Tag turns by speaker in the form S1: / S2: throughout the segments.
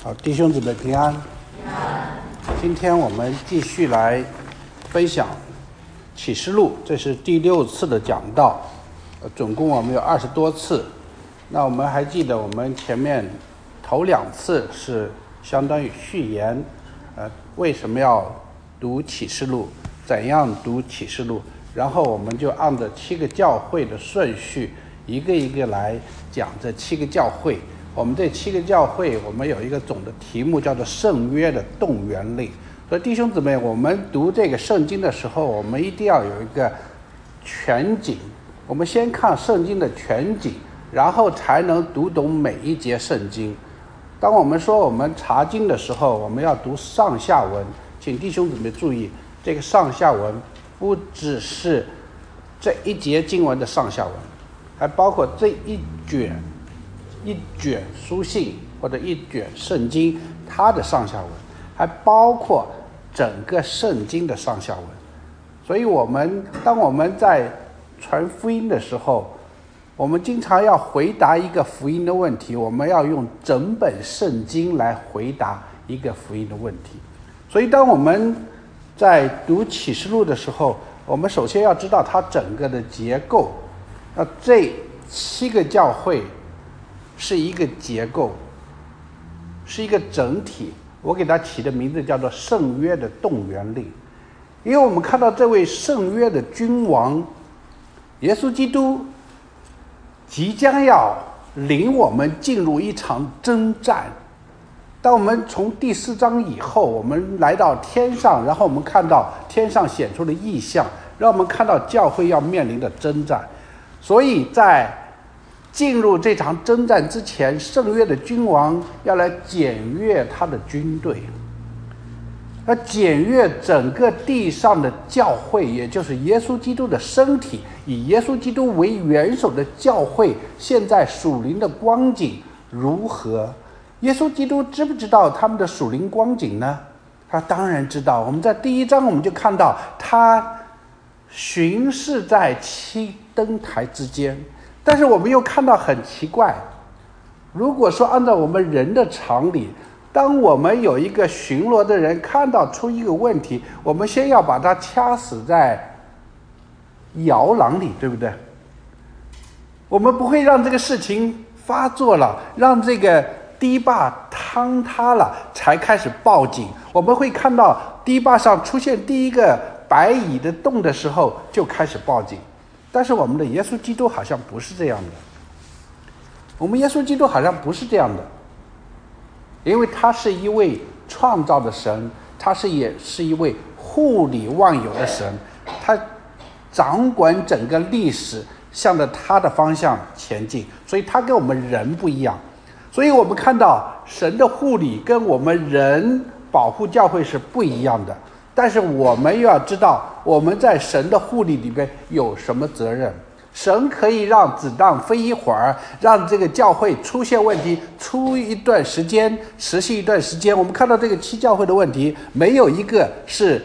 S1: 好，弟兄姊妹平安。今天我们继续来分享启示录，这是第6次的讲道，总共我们有20多次。那我们还记得我们前面头2次是相当于序言，为什么要读启示录，怎样读启示录，然后我们就按照7个教会的顺序一个一个来讲这7个教会。我们这7个教会，我们有一个总的题目叫做圣约的动员令。所以弟兄姊妹，我们读这个圣经的时候，我们一定要有一个全景，我们先看圣经的全景，然后才能读懂每一节圣经。当我们说我们查经的时候，我们要读上下文，请弟兄姊妹注意，这个上下文不只是这一节经文的上下文，还包括这一卷书信或者一卷圣经它的上下文，还包括整个圣经的上下文。所以当我们在传福音的时候，我们经常要回答一个福音的问题，我们要用整本圣经来回答一个福音的问题。所以当我们在读启示录的时候，我们首先要知道它整个的结构。那这7个教会是一个结构，是一个整体，我给它起的名字叫做圣约的动员令。因为我们看到这位圣约的君王耶稣基督即将要领我们进入一场征战。当我们从第4章以后，我们来到天上，然后我们看到天上显出的异象，让我们看到教会要面临的征战。所以在进入这场征战之前，圣约的君王要来检阅他的军队，要检阅整个地上的教会，也就是耶稣基督的身体，以耶稣基督为元首的教会现在属灵的光景如何。耶稣基督知不知道他们的属灵光景呢？他当然知道。我们在第1章我们就看到他巡视在7灯台之间。但是我们又看到很奇怪，如果说按照我们人的常理，当我们有一个巡逻的人看到出一个问题，我们先要把他掐死在摇篮里，对不对？我们不会让这个事情发作了，让这个堤坝坍塌了才开始报警。我们会看到堤坝上出现第一个白蚁的洞的时候就开始报警。但是我们的耶稣基督好像不是这样的，我们耶稣基督好像不是这样的，因为他是一位创造的神，他也是一位护理万有的神，他掌管整个历史，向着他的方向前进，所以他跟我们人不一样。所以我们看到神的护理跟我们人保护教会是不一样的。但是我们又要知道我们在神的护理里边有什么责任。神可以让子弹飞一会儿，让这个教会出现问题出一段时间，持续一段时间。我们看到这个7教会的问题，没有一个是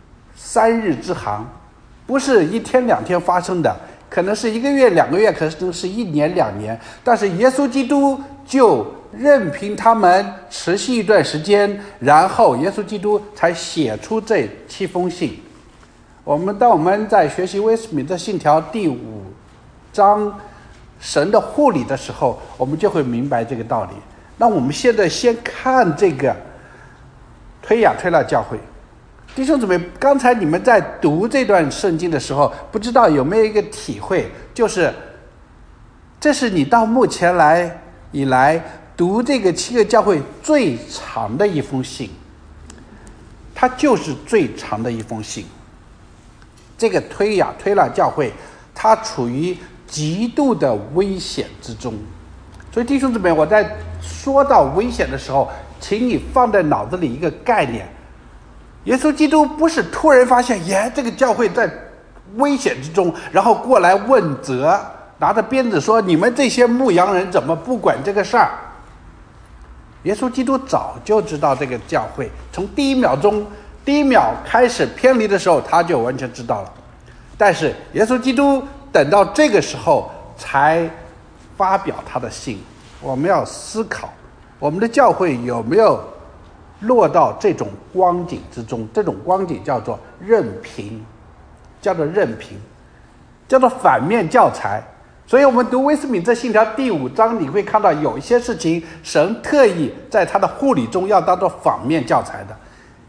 S1: 3日之寒，不是1天2天发生的，可能是1个月2个月，可能是1年2年。但是耶稣基督就任凭他们持续一段时间，然后耶稣基督才写出这7封信。当我们在学习威斯敏特信条第5章神的护理的时候，我们就会明白这个道理。那我们现在先看这个推雅推拉教会。弟兄姊妹，刚才你们在读这段圣经的时候，不知道有没有一个体会，就是这是你到目前以来读这个7个教会最长的一封信，它就是最长的一封信。这个推雅推拉教会，它处于极度的危险之中。所以弟兄姊妹，我在说到危险的时候，请你放在脑子里一个概念，耶稣基督不是突然发现这个教会在危险之中，然后过来问责，拿着鞭子说你们这些牧羊人怎么不管这个事儿。耶稣基督早就知道这个教会，从第一秒开始偏离的时候他就完全知道了。但是耶稣基督等到这个时候才发表他的信。我们要思考我们的教会有没有落到这种光景之中？这种光景叫做任凭，叫做反面教材。所以我们读威斯敏特信条第5章，你会看到有一些事情神特意在他的护理中要当做反面教材的。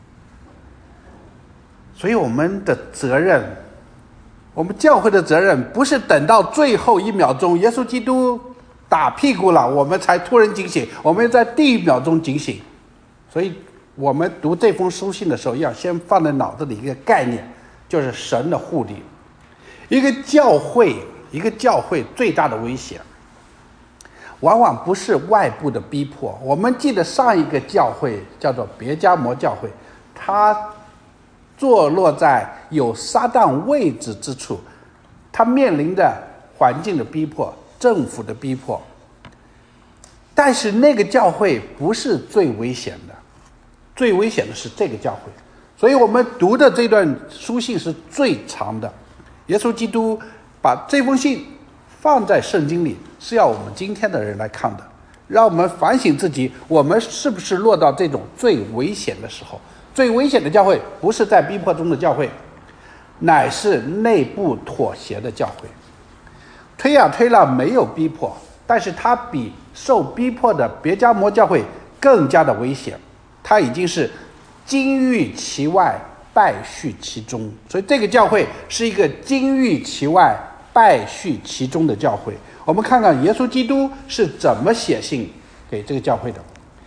S1: 所以我们的责任，我们教会的责任，不是等到最后1秒钟耶稣基督打屁股了我们才突然警醒，我们要在第1秒钟警醒。所以我们读这封书信的时候，要先放在脑子里一个概念，就是神的护理。一个教会最大的危险往往不是外部的逼迫。我们记得上一个教会叫做别迦摩教会，它坐落在有撒旦位置之处，它面临的环境的逼迫，政府的逼迫。但是那个教会不是最危险的，最危险的是这个教会。所以我们读的这段书信是最长的。耶稣基督把这封信放在圣经里，是要我们今天的人来看的，让我们反省自己，我们是不是落到这种最危险的时候。最危险的教会不是在逼迫中的教会，乃是内部妥协的教会。推呀推拉没有逼迫，但是它比受逼迫的别迦摩教会更加的危险，它已经是金玉其外，败絮其中。所以这个教会是一个金玉其外，败絮其中的教会。我们看看耶稣基督是怎么写信给这个教会的。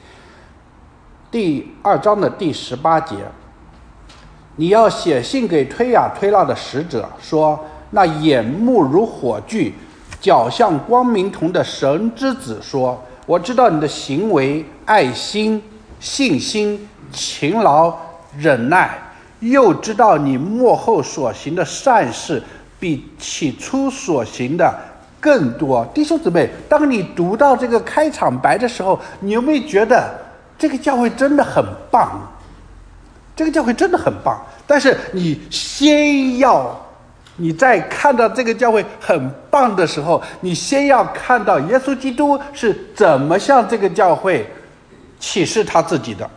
S1: 第2章的第18节，你要写信给推呀推拉的使者，说那眼目如火炬，脚像光明铜的神之子说，我知道你的行为、爱心、信心、勤劳、忍耐，又知道你末后所行的善事比起初所行的更多。弟兄姊妹，当你读到这个开场白的时候，你有没有觉得这个教会真的很棒？这个教会真的很棒。但是你在看到这个教会很棒的时候，你先要看到耶稣基督是怎么向这个教会启示他自己的。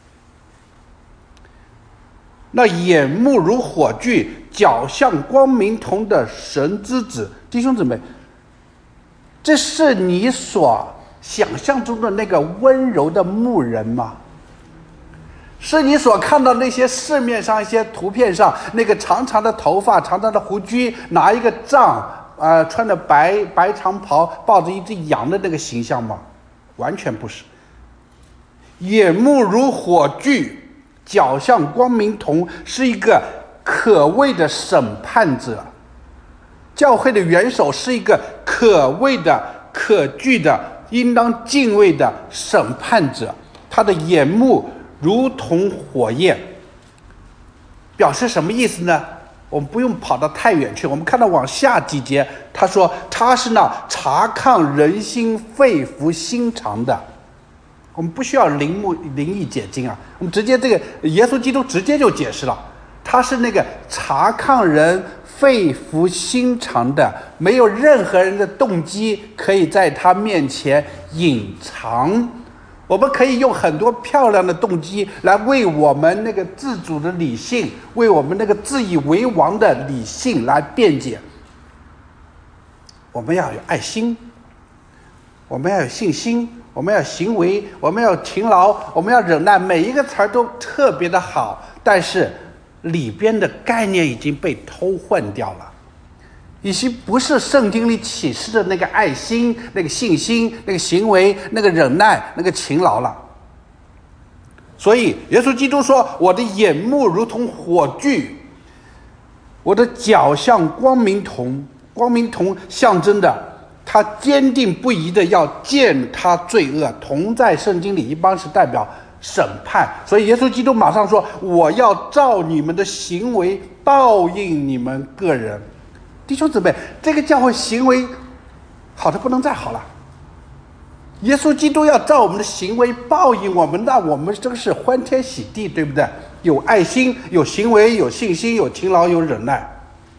S1: 那眼目如火炬，脚像光明铜的神之子，弟兄姊妹，这是你所想象中的那个温柔的牧人吗？是你所看到那些市面上一些图片上那个长长的头发、长长的胡须，拿一个杖，穿着白长袍，抱着一只羊的那个形象吗？完全不是。眼目如火炬，脚像光明铜，是一个可畏的审判者。教会的元首是一个可畏的、可惧的、应当敬畏的审判者。他的眼目如同火焰，表示什么意思呢？我们不用跑到太远去，我们看到往下几节，他说他是那察看人心肺腑心肠的。我们不需要灵意解经啊，我们直接这个耶稣基督直接就解释了，他是那个察看人肺腑心肠的，没有任何人的动机可以在他面前隐藏。我们可以用很多漂亮的动机来为我们那个自主的理性，为我们那个自以为王的理性来辩解。我们要有爱心，我们要有信心，我们要行为，我们要勤劳，我们要忍耐，每一个词儿都特别的好，但是里边的概念已经被偷换掉了，已经不是圣经里启示的那个爱心、那个信心、那个行为、那个忍耐、那个勤劳了。所以耶稣基督说，我的眼目如同火炬，我的脚像光明铜。光明铜象征的他坚定不移的要践踏罪恶，铜在圣经里一般是代表审判，所以耶稣基督马上说，我要照你们的行为报应你们个人。弟兄姊妹，这个教会行为好的不能再好了，耶稣基督要照我们的行为报应我们，那我们这个是欢天喜地，对不对？有爱心，有行为，有信心，有勤劳，有忍耐。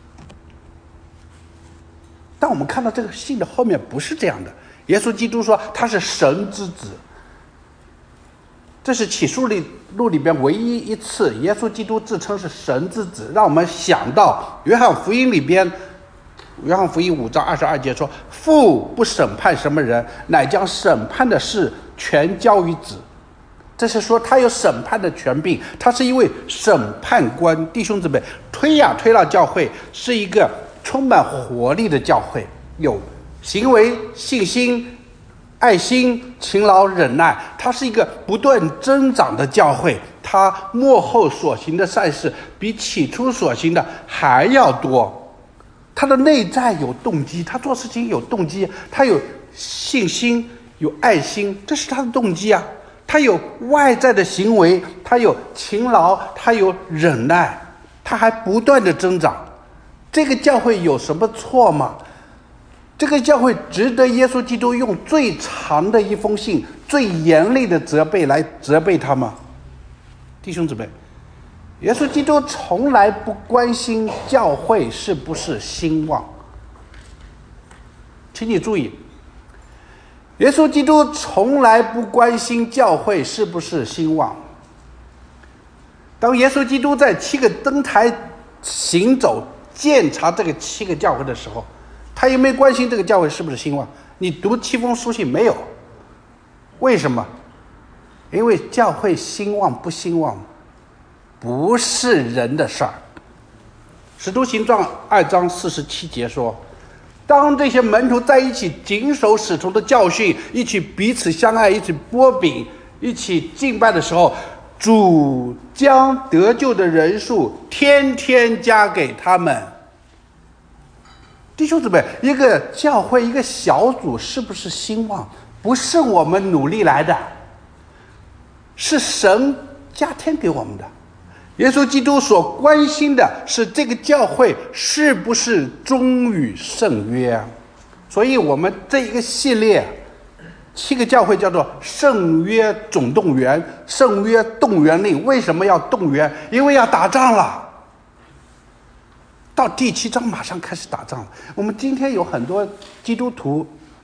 S1: 但我们看到这个信的后面不是这样的，耶稣基督说他是神之子， 这是启示录里边唯一一次耶稣基督自称是神之子，让我们想到约翰福音里边，约翰福音5章22节说，父不审判什么人，乃将审判的事全交于子。这是说他有审判的权柄，他是一位审判官。弟兄姊妹，推到教会是一个充满活力的教会，有行为、信心、爱心、勤劳、忍耐，它是一个不断增长的教会。它末后所行的善事比起初所行的还要多。他的内在有动机，他做事情有动机，他有信心，有爱心，这是他的动机啊。他有外在的行为，他有勤劳，他有忍耐，他还不断的增长。这个教会有什么错吗？这个教会值得耶稣基督用最长的一封信、最严厉的责备来责备他吗？弟兄姊妹，耶稣基督从来不关心教会是不是兴旺。请你注意，耶稣基督从来不关心教会是不是兴旺。当耶稣基督在7个灯台行走检查这个7个教会的时候，他有没有关心这个教会是不是兴旺？你读7封书信没有？为什么？因为教会兴旺不兴旺不是人的事儿。使徒行传2章47节说，当这些门徒在一起谨守使徒的教训，一起彼此相爱，一起擘饼，一起敬拜的时候，主将得救的人数天天加给他们。弟兄姊妹，一个教会一个小组是不是兴旺，不是我们努力来的，是神加添给我们的。耶稣基督所关心的是这个教会是不是忠于圣约。所以我们这一个系列7个教会叫做圣约总动员、圣约动员令。为什么要动员？因为要打仗了。到第7章马上开始打仗了。我们今天有很多基督徒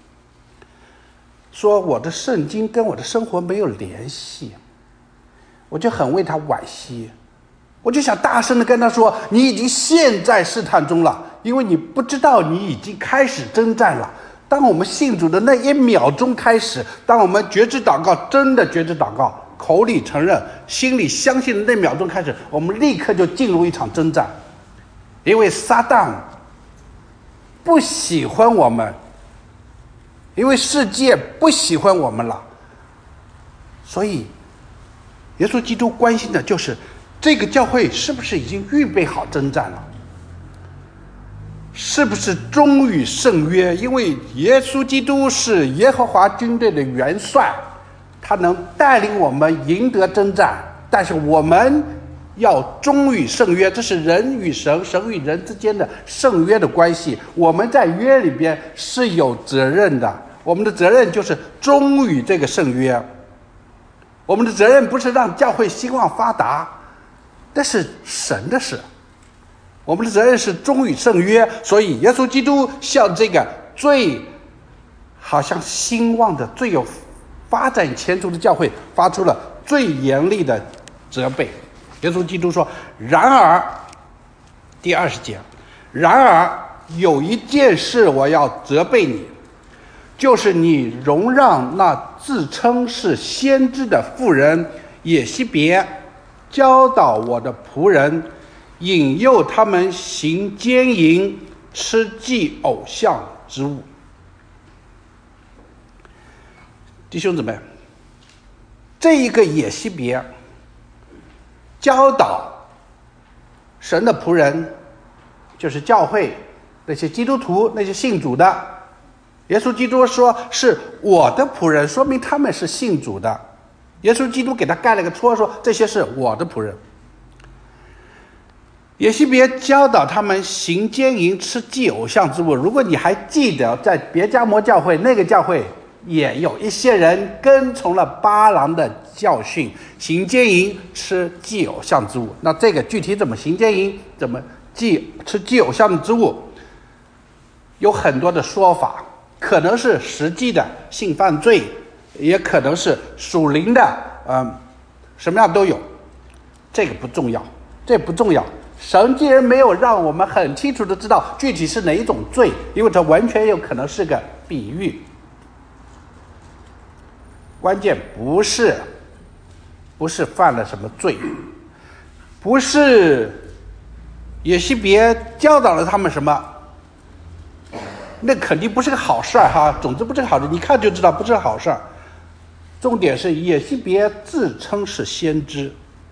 S1: 说我的圣经跟我的生活没有联系，我就很为他惋惜。我就想大声的跟他说，你已经陷在试探中了，因为你不知道你已经开始征战了。当我们信主的那1秒钟开始，当我们觉知祷告，真的觉知祷告，口里承认，心里相信的那秒钟开始，我们立刻就进入一场征战。因为撒旦不喜欢我们，因为世界不喜欢我们了，所以耶稣基督关心的就是这个教会是不是已经预备好征战了，是不是忠于圣约。因为耶稣基督是耶和华军队的元帅，他能带领我们赢得征战，但是我们要忠于圣约，这是人与神、神与人之间的圣约的关系。我们在约里边是有责任的，我们的责任就是忠于这个圣约。我们的责任不是让教会兴旺发达，那是神的事。我们的责任是忠于圣约，所以耶稣基督向这个最好像兴旺的、最有发展前途的教会发出了最严厉的责备。耶稣基督说，然而第20节，然而有一件事我要责备你，就是你容让那自称是先知的妇人耶西别教导我的仆人，引诱他们行奸淫，吃祭偶像之物。弟兄姊妹，这一个耶西别教导神的仆人，就是教会那些基督徒，那些信主的。耶稣基督说是我的仆人，说明他们是信主的。耶稣基督给他盖了个戳，说这些是我的仆人。耶西别教导他们行奸淫，吃祭偶像之物。如果你还记得，在别迦摩教会，那个教会也有一些人跟从了巴郎的教训，行奸淫，吃祭偶像之物。那这个具体怎么行奸淫，怎么吃祭偶像之物，有很多的说法，可能是实际的性犯罪，也可能是属灵的什么样都有，这个不重要，这不重要。神既然没有让我们很清楚的知道具体是哪一种罪，因为这完全有可能是个比喻。关键不是犯了什么罪，不是耶洗别教导了他们什么，那肯定不是个好事哈。总之不是个好事，你看就知道不是个好事。重点是耶洗别自称是先知，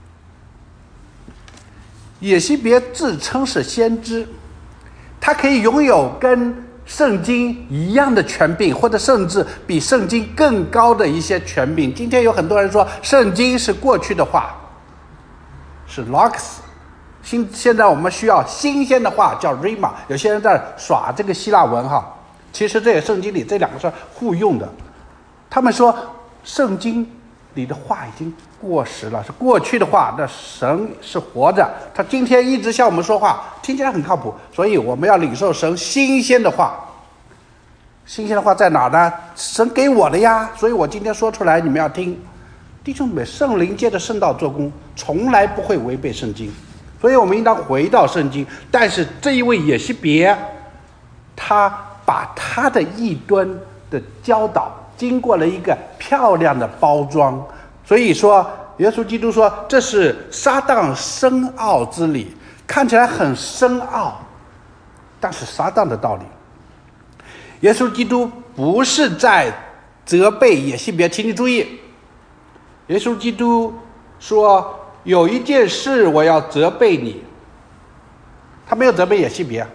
S1: 耶洗别自称是先知，他可以拥有跟圣经一样的权柄，或者甚至比圣经更高的一些权柄。今天有很多人说圣经是过去的话，是 logos， 现在我们需要新鲜的话叫 rhema。 有些人在耍这个希腊文哈，其实这个圣经里这两个是互用的。他们说圣经里的话已经过时了，是过去的话，那神是活着，他今天一直向我们说话，听起来很靠谱，所以我们要领受神新鲜的话。新鲜的话在哪呢？神给我的呀，所以我今天说出来你们要听。弟兄们，圣灵借着圣道做工，从来不会违背圣经，所以我们应当回到圣经。但是这一位耶洗别，他把他的异端的教导经过了一个漂亮的包装，所以说耶稣基督说这是撒旦深奥之理，看起来很深奥，但是撒旦的道理。耶稣基督不是在责备耶洗别，请你注意，耶稣基督说有一件事我要责备你，他没有责备耶洗别，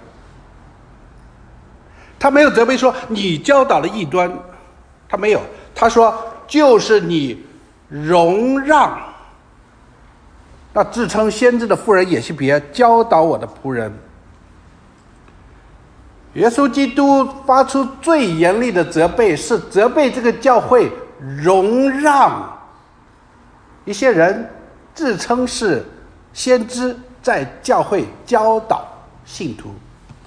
S1: 他没有责备说你教导了异端，他没有，他说就是你容让那自称先知的妇人耶洗别教导我的仆人。耶稣基督发出最严厉的责备，是责备这个教会容让一些人自称是先知在教会教导信徒。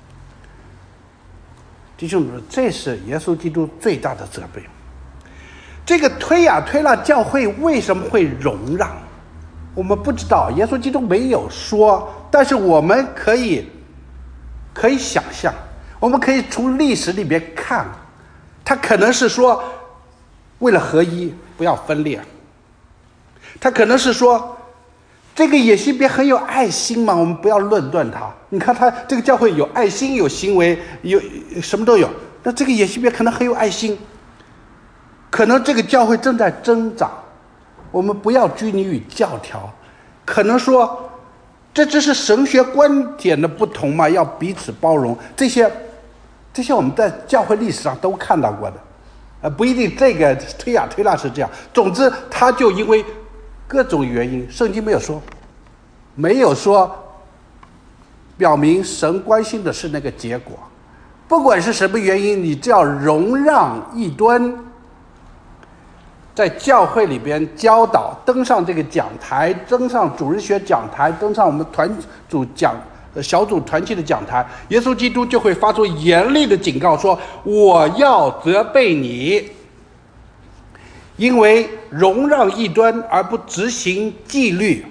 S1: 弟兄们，这是耶稣基督最大的责备。这个推呀推拉教会为什么会容让，我们不知道，耶稣基督没有说，但是我们可以想象，我们可以从历史里边看，他可能是说为了合一不要分裂，他可能是说这个耶洗别很有爱心嘛，我们不要论断他，你看他这个教会有爱心有行为有什么都有，那这个耶洗别可能很有爱心，可能这个教会正在增长，我们不要拘泥于教条，可能说这只是神学观点的不同嘛，要彼此包容，这些我们在教会历史上都看到过的，不一定这个推呀推拉是这样。总之他就因为各种原因，圣经没有说表明神关心的是那个结果，不管是什么原因，你只要容让异端在教会里边教导，登上这个讲台，登上主日学讲台，登上我们小组团契的讲台，耶稣基督就会发出严厉的警告，说我要责备你，因为容让异端而不执行纪律，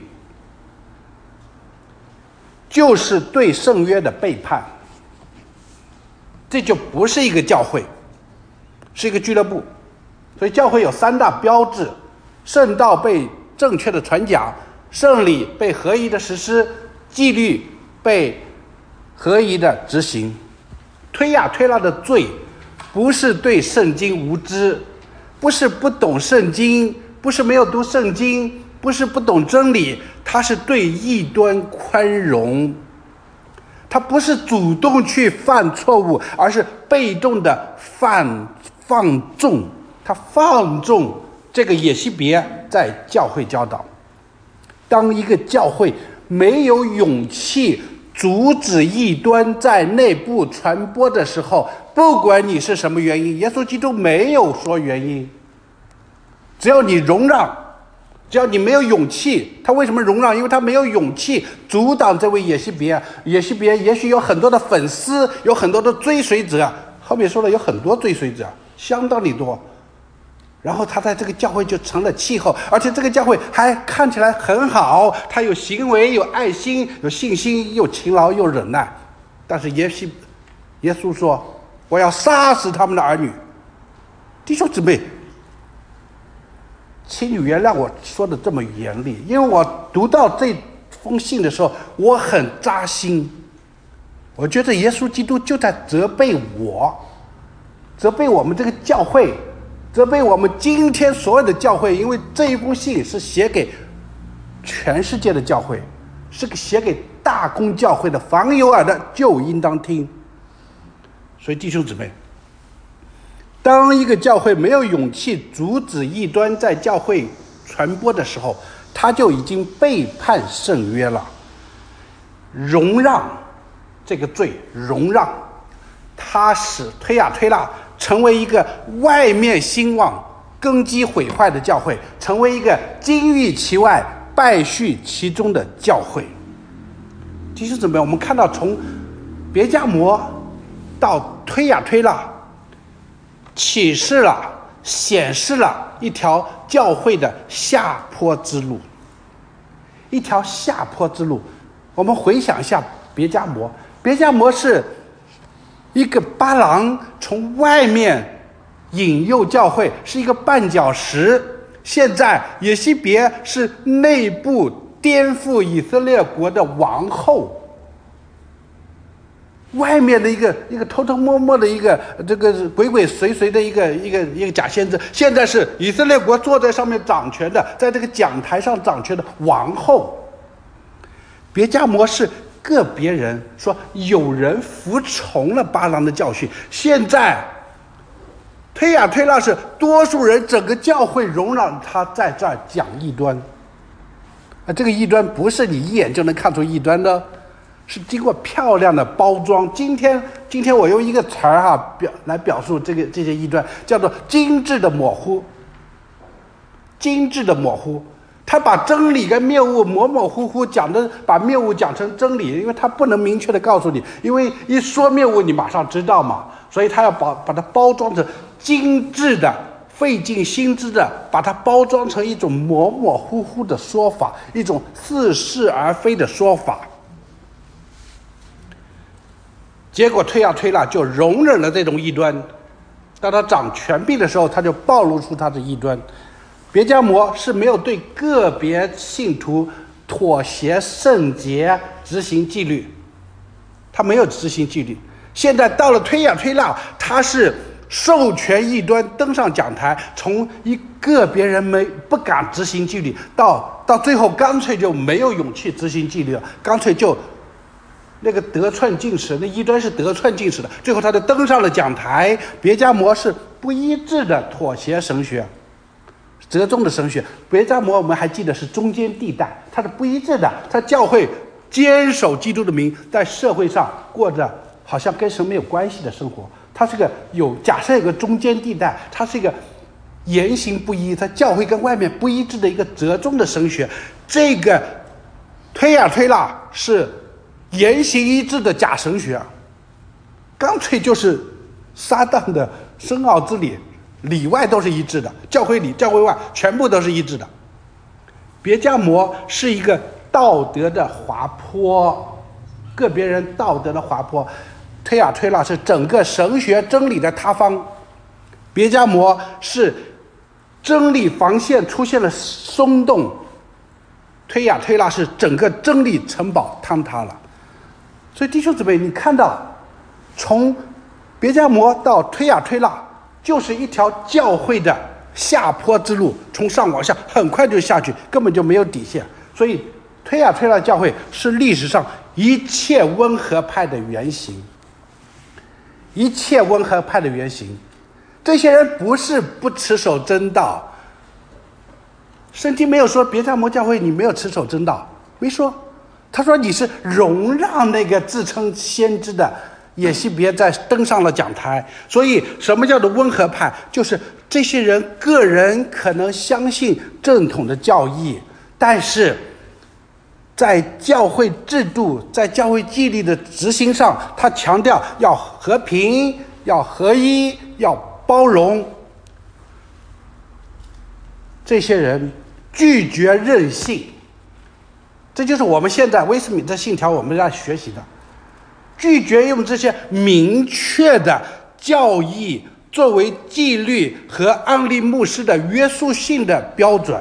S1: 就是对圣约的背叛，这就不是一个教会，是一个俱乐部。所以教会有三大标志：圣道被正确的传讲，圣礼被合一的实施，纪律被合一的执行。推呀推拉的罪不是对圣经无知，不是不懂圣经，不是没有读圣经，不是不懂真理，他是对异端宽容，他不是主动去犯错误，而是被动的放纵，他放纵这个耶洗别在教会教导。当一个教会没有勇气阻止异端在内部传播的时候，不管你是什么原因，耶稣基督没有说原因，只要你容让，只要你没有勇气，他为什么容让？因为他没有勇气阻挡这位耶洗别。耶洗别也许有很多的粉丝，有很多的追随者，后面说了有很多追随者，相当的多。 然后他在这个教会就成了气候，而且这个教会还看起来很好，他有行为，有爱心，有信心，又勤劳又忍耐。但是耶稣说，我要杀死他们的儿女。弟兄姊妹，请你原谅我说的这么严厉，因为我读到这封信的时候，我很扎心。我觉得耶稣基督就在责备我，责备我们这个教会，责备我们今天所有的教会，因为这一封信是写给全世界的教会，是写给大公教会的，凡有耳的就应当听。所以弟兄姊妹，当一个教会没有勇气阻止异端在教会传播的时候，他就已经背叛圣约了。容让这个罪，容让他使推雅推拉成为一个外面兴旺、根基毁坏的教会，成为一个金玉其外、败絮其中的教会。弟兄姊妹，我们看到从别迦摩到推雅推拉，启示了、显示了一条教会的下坡之路，一条下坡之路。我们回想一下别迦摩，别迦摩是一个巴郎从外面引诱教会，是一个绊脚石。现在耶西别是内部颠覆以色列国的王后，外面的一个偷偷摸摸的一个这个鬼鬼祟祟的一个假先知，现在是以色列国坐在上面掌权的，在这个讲台上掌权的王后。别迦摩是个别人说有人服从了巴郎的教训，现在推雅推拉是多数人，整个教会容让他在这儿讲异端。这个异端不是你一眼就能看出异端的，是经过漂亮的包装。今天我用一个词儿来表述这些异端，叫做精致的模糊。精致的模糊，他把真理跟谬误模模糊糊讲的，把谬误讲成真理，因为他不能明确的告诉你，因为一说谬误你马上知道嘛，所以他要把它包装成精致的、费尽心思的，把它包装成一种模模糊糊的说法，一种似是而非的说法。结果推雅推拉就容忍了这种异端，当他掌权柄的时候，他就暴露出他的异端。别迦摩是没有对个别信徒妥协圣洁执行纪律，他没有执行纪律。现在到了推雅推拉，他是授权异端登上讲台，从一个别人不敢执行纪律，到最后干脆就没有勇气执行纪律了，干脆就那个得寸进尺，那异端是得寸进尺的，最后他就登上了讲台。别迦摩是不一致的妥协神学，折中的神学。别迦摩我们还记得是中间地带，它是不一致的，他教会坚守基督的名，在社会上过着好像跟神没有关系的生活。它是个假设有个中间地带，它是一个言行不一，它教会跟外面不一致的一个折中的神学。这个推雅推拉是言行一致的假神学，干脆就是撒旦的深奥之理，里外都是一致的，教会里教会外全部都是一致的。别迦摩是一个道德的滑坡，个别人道德的滑坡。推雅推拉是整个神学真理的塌方，别迦摩是真理防线出现了松动，推雅推拉是整个真理城堡坍塌了。所以弟兄姊妹，你看到从别迦摩到推雅推拉就是一条教会的下坡之路，从上往下很快就下去，根本就没有底线。所以推雅推拉教会是历史上一切温和派的原型，一切温和派的原型。这些人不是不持守真道，圣经没有说别迦摩教会你没有持守真道，没说。他说你是容让那个自称先知的耶西别在登上了讲台。所以什么叫做温和派？就是这些人个人可能相信正统的教义，但是在教会制度、在教会纪律的执行上，他强调要和平、要合一、要包容。 这些人拒绝任性，这就是我们现在威斯敏特信条我们要学习的，拒绝用这些明确的教义作为纪律和安利牧师的约束性的标准，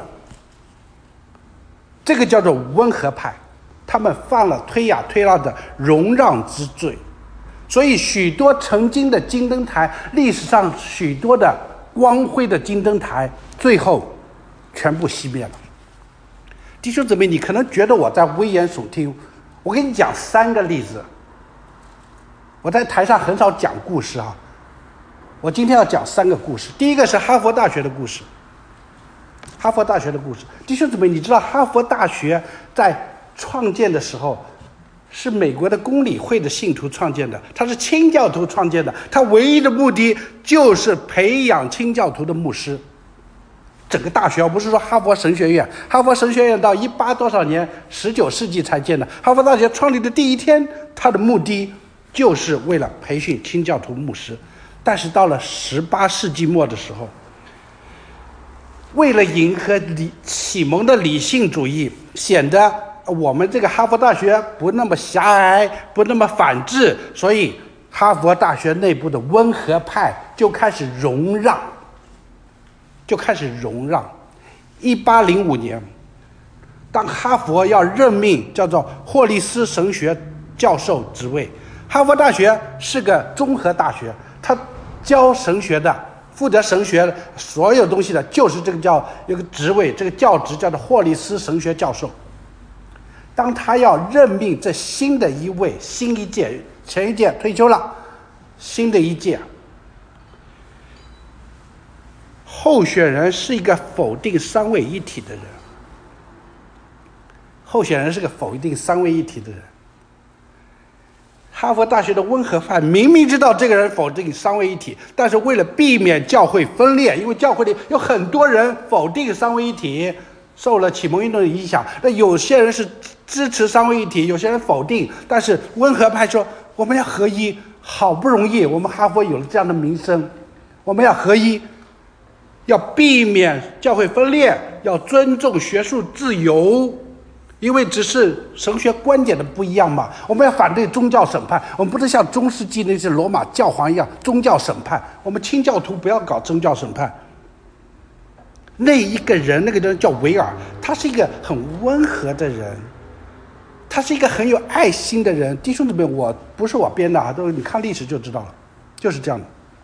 S1: 这个叫做温和派，他们犯了推雅推拉的容让之罪。所以许多曾经的金灯台，历史上许多的光辉的金灯台，最后全部熄灭了。弟兄姊妹，你可能觉得我在危言耸听，我给你讲3个例子。我在台上很少讲故事啊，我今天要讲3个故事。第一个是哈佛大学的故事。哈佛大学的故事，弟兄姊妹，你知道哈佛大学在创建的时候是美国的公理会的信徒创建的，它是清教徒创建的，它唯一的目的就是培养清教徒的牧师。整个大学不是说哈佛神学院，哈佛神学院到18多少年19世纪才建的，哈佛大学创立的第一天，它的目的就是为了培训清教徒牧师。但是到了18世纪末的时候，为了迎合启蒙的理性主义，显得我们这个哈佛大学不那么狭隘，不那么反智，所以哈佛大学内部的温和派就开始容让。1805年，当哈佛要任命叫做霍利斯神学教授职位，哈佛大学是个综合大学，他教神学的，负责神学所有东西的就是这个叫一个职位，这个教职叫做霍利斯神学教授。当他要任命这新一届，前一届退休了，新的一届，候选人是一个否定三位一体的人。哈佛大学的温和派明明知道这个人否定三位一体，但是为了避免教会分裂，因为教会里有很多人否定三位一体，受了启蒙运动的影响，那有些人是支持三位一体，有些人否定，但是温和派说我们要合一，好不容易我们哈佛有了这样的名声，我们要合一，要避免教会分裂，要尊重学术自由，因为只是神学观点的不一样嘛。我们要反对宗教审判，我们不是像中世纪那些罗马教皇一样宗教审判，我们清教徒不要搞宗教审判。那个人叫维尔，他是一个很温和的人，他是一个很有爱心的人。弟兄姊妹，我不是我编的啊，都你看历史就知道了，就是这样的。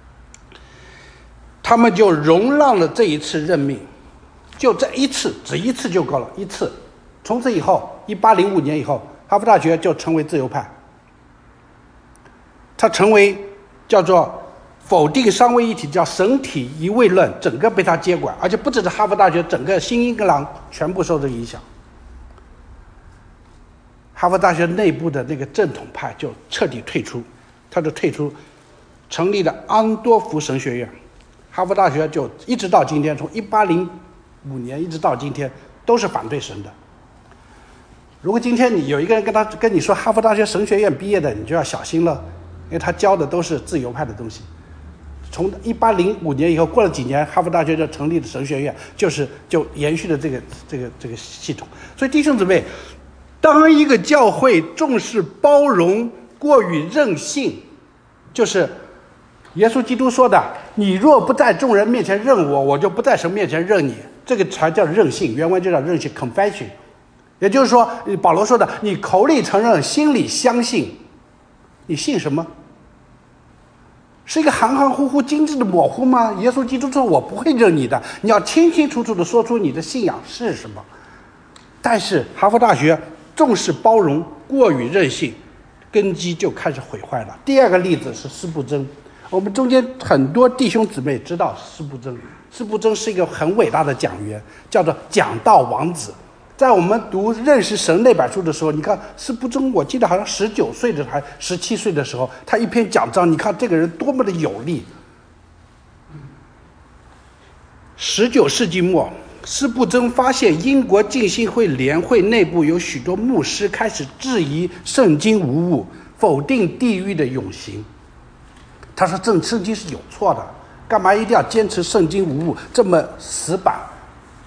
S1: 他们就容让了这一次任命，就这一次，只一次就够了，一次。从此以后，1805年以后，哈佛大学就成为自由派，它成为叫做否定三位一体，叫神体一位论，整个被他接管，而且不只是哈佛大学，整个新英格兰全部受这影响。哈佛大学内部的那个正统派就彻底退出，成立了安多福神学院。哈佛大学就一直到今天，从1805年一直到今天都是反对神的。如果今天你有一个人跟你说哈佛大学神学院毕业的，你就要小心了，因为他教的都是自由派的东西。从1805年以后，过了几年，哈佛大学就成立了神学院，就延续了这个系统。所以弟兄姊妹，当一个教会重视包容，过于任性，就是耶稣基督说的，你若不在众人面前认我，我就不在神面前认你，这个才叫任性，原文就叫任性 confession。 也就是说，保罗说的，你口里承认，心里相信，你信什么？是一个含含糊糊、精致的模糊吗？耶稣基督说我不会认你的，你要清清楚楚地说出你的信仰是什么。但是哈佛大学重视包容，过于任性，根基就开始毁坏了。第二个例子是司布真，我们中间很多弟兄姊妹知道司布真。司布真是一个很伟大的讲员，叫做讲道王子。在我们读《认识神》那本书的时候，你看司布真，我记得好像19岁的还17岁的时候，他一篇讲章，你看这个人多么的有力。19世纪末，司布真发现英国浸信会联会内部有许多牧师开始质疑圣经无误，否定地狱的永刑。他说这圣经是有错的，干嘛一定要坚持圣经无误这么死板？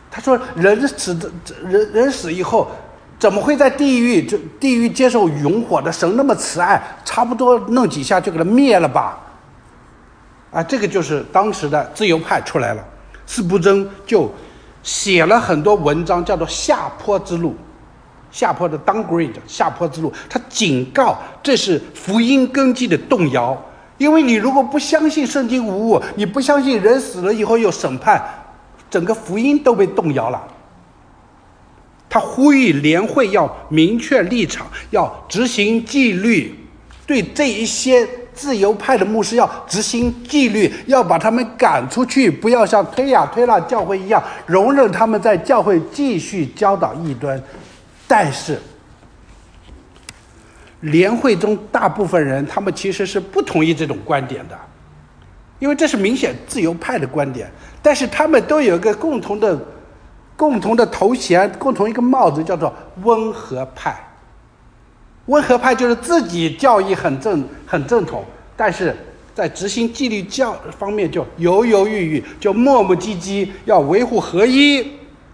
S1: 他说人死以后怎么会在地狱接受永火的？神那么慈爱，差不多弄几下就给他灭了吧。这个就是当时的自由派出来了，司布真就写了很多文章，叫做下坡之路，下坡的 downgrade， 下坡之路。他警告这是福音根基的动摇，因为你如果不相信圣经无误，你不相信人死了以后有审判，整个福音都被动摇了。他呼吁联会要明确立场，要执行纪律，对这一些自由派的牧师要执行纪律，要把他们赶出去，不要像推拉教会一样容忍他们在教会继续教导异端。但是联会中大部分人他们其实是不同意这种观点的，因为这是明显自由派的观点，但是他们都有一个共同的头衔，共同一个帽子，叫做温和派。温和派就是自己教义很正统，但是在执行纪律教方面就犹犹豫豫，就磨磨唧唧，要维护合一，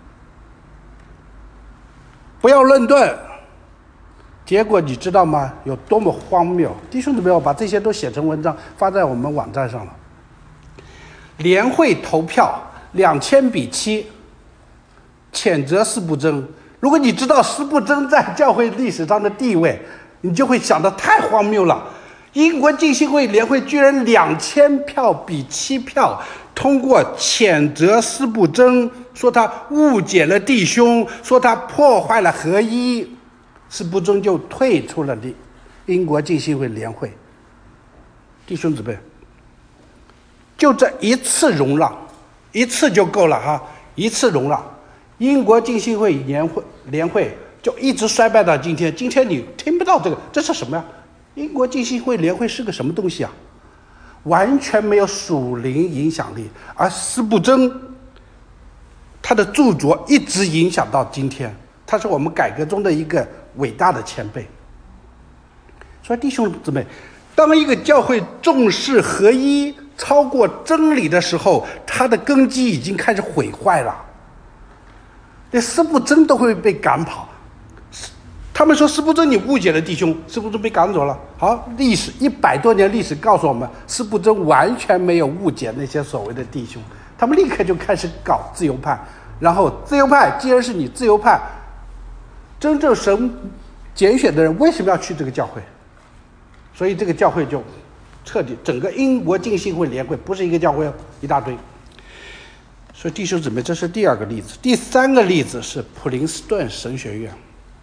S1: 不要论断。结果你知道吗？有多么荒谬！弟兄姊妹，我把这些都写成文章发在我们网站上了。联会投票2000比7，谴责司布真。如果你知道司布真在教会历史上的地位，你就会想得太荒谬了。英国浸信会联会居然2000票比7票通过谴责司布真，说他误解了弟兄，说他破坏了合一，司布真就退出了英国浸信会联会。弟兄姊妹，就这一次容让，一次就够了哈，一次容让，英国浸信会联会就一直衰败到今天。今天你听不到这是什么呀？英国浸信会联会是个什么东西啊？完全没有属灵影响力。而司布真他的著作一直影响到今天，他是我们改革中的一个伟大的前辈。所以弟兄姊妹，当一个教会重视合一超过真理的时候，他的根基已经开始毁坏了。连司布真都会被赶跑。他们说司布真你误解了弟兄，司布真被赶走了。好，历史100多年历史告诉我们，司布真完全没有误解那些所谓的弟兄。他们立刻就开始搞自由派，然后自由派既然是你自由派，真正神拣选的人为什么要去这个教会？所以这个教会就彻底，整个英国浸信会联会不是一个教会，一大堆。所以弟兄姊妹，这是第2个例子。第3个例子是普林斯顿神学院。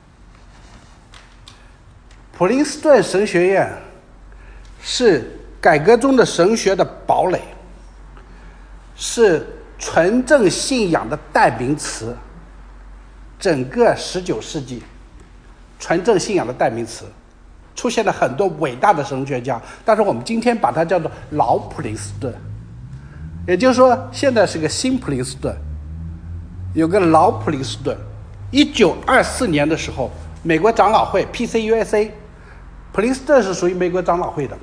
S1: 普林斯顿神学院是改革中的神学的堡垒，是纯正信仰的代名词。整个19世纪，纯正信仰的代名词，出现了很多伟大的神学家，但是我们今天把它叫做老普林斯顿。也就是说，现在是个新普林斯顿，有个老普林斯顿。1924年的时候，美国长老会 PCUSA， 普林斯顿是属于美国长老会的。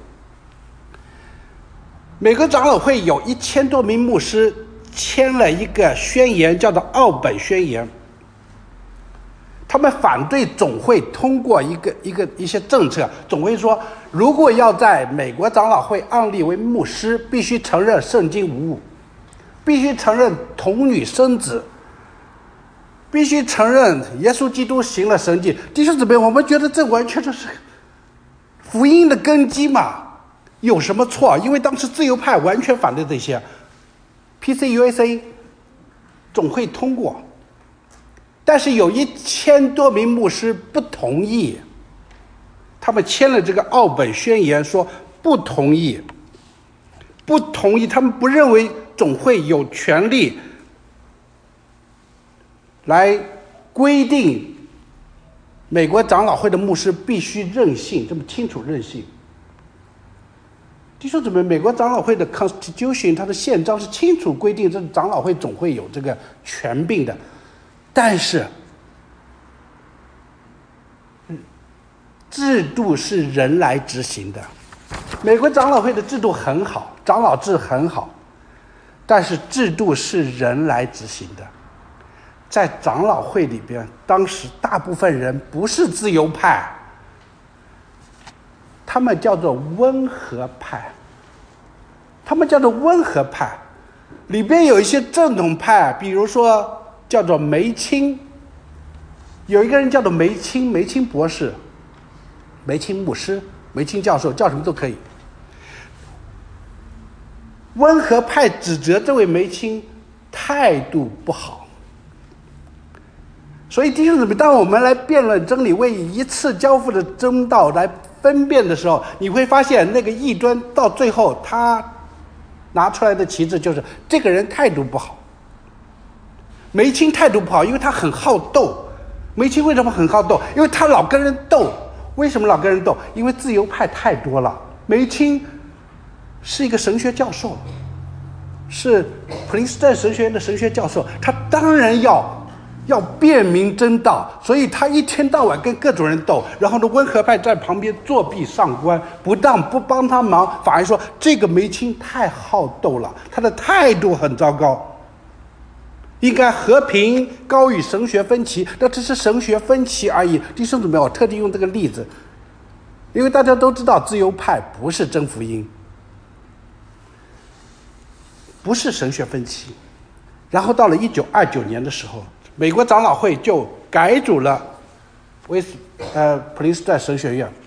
S1: 美国长老会有1000多名牧师签了一个宣言，叫做奥本宣言。他们反对总会通过一些政策。总会说，如果要在美国长老会按立为牧师，必须承认圣经无误，必须承认童女生子，必须承认耶稣基督行了神迹。弟兄姊妹，我们觉得这完全就是福音的根基嘛，有什么错？因为当时自由派完全反对这些。PCUSA 总会通过，但是有1000多名牧师不同意，他们签了这个奥本宣言，说不同意，他们不认为总会有权利来规定美国长老会的牧师必须任性，这么清楚任性。弟兄姊妹，美国长老会的 Constitution 它的宪章是清楚规定这长老会总会有这个权柄的，但是制度是人来执行的。美国长老会的制度很好，长老制很好，但是制度是人来执行的。 在长老会里边，当时大部分人不是自由派，他们叫做温和派。里边有一些正统派，比如说叫做梅钦，有一个人叫做梅钦博士、梅钦牧师、梅钦教授，叫什么都可以。温和派指责这位梅钦态度不好，所以弟兄姊妹，当我们来辩论真理，为一次交付的真道来分辨的时候，你会发现那个异端到最后他拿出来的旗帜就是这个人态度不好。梅钦态度不好，因为他很好斗。梅钦为什么很好斗？因为他老跟人斗。为什么老跟人斗？因为自由派太多了。梅钦是一个神学教授，是普林斯顿神学院的神学教授，他当然要辨明真道，所以他一天到晚跟各种人斗，然后呢，温和派在旁边作弊上官，不帮他忙，反而说这个梅钦太好斗了，他的态度很糟糕。应该和平高于神学分歧，那只是神学分歧而已。弟兄姊妹，我特地用这个例子，因为大家都知道自由派不是真福音，不是神学分歧。然后到了1929年的时候，美国长老会就改组了普林斯顿神学院。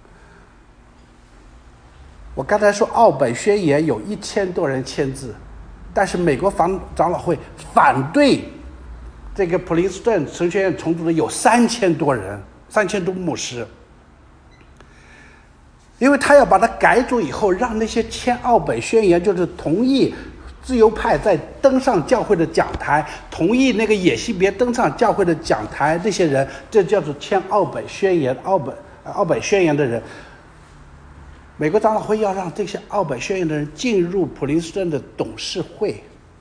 S1: 我刚才说奥本宣言有1000多人签字，但是美国长老会反对这个普林斯顿神学院重组的有3000多人，3000多牧师，因为他要把它改组以后，让那些签奥本宣言，就是同意自由派在登上教会的讲台，同意那个野西别登上教会的讲台，那些人，这叫做签奥本宣言的人。美国长老会要让这些奥本宣言的人进入普林斯顿的董事会。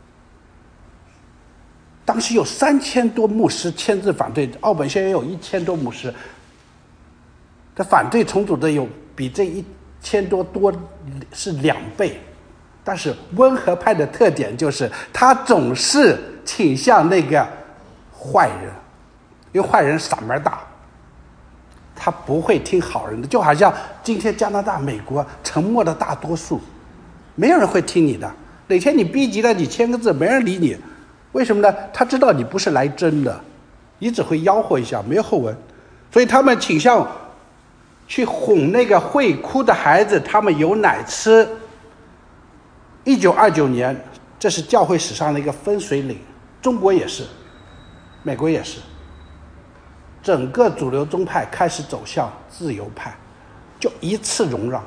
S1: 当时有3000多牧师签字反对，奥本宣言有1000多牧师，他反对重组的有比这1000多是2倍。但是温和派的特点就是他总是倾向那个坏人，因为坏人嗓门大，他不会听好人的。就好像今天加拿大、美国沉默的大多数，没有人会听你的。哪天你逼急了，你签个字，没人理你，为什么呢？他知道你不是来真的，你只会吆喝一下，没有后文。所以他们倾向去哄那个会哭的孩子，他们有奶吃。1929年，这是教会史上的一个分水岭，中国也是，美国也是，整个主流宗派开始走向自由派，就一次容让，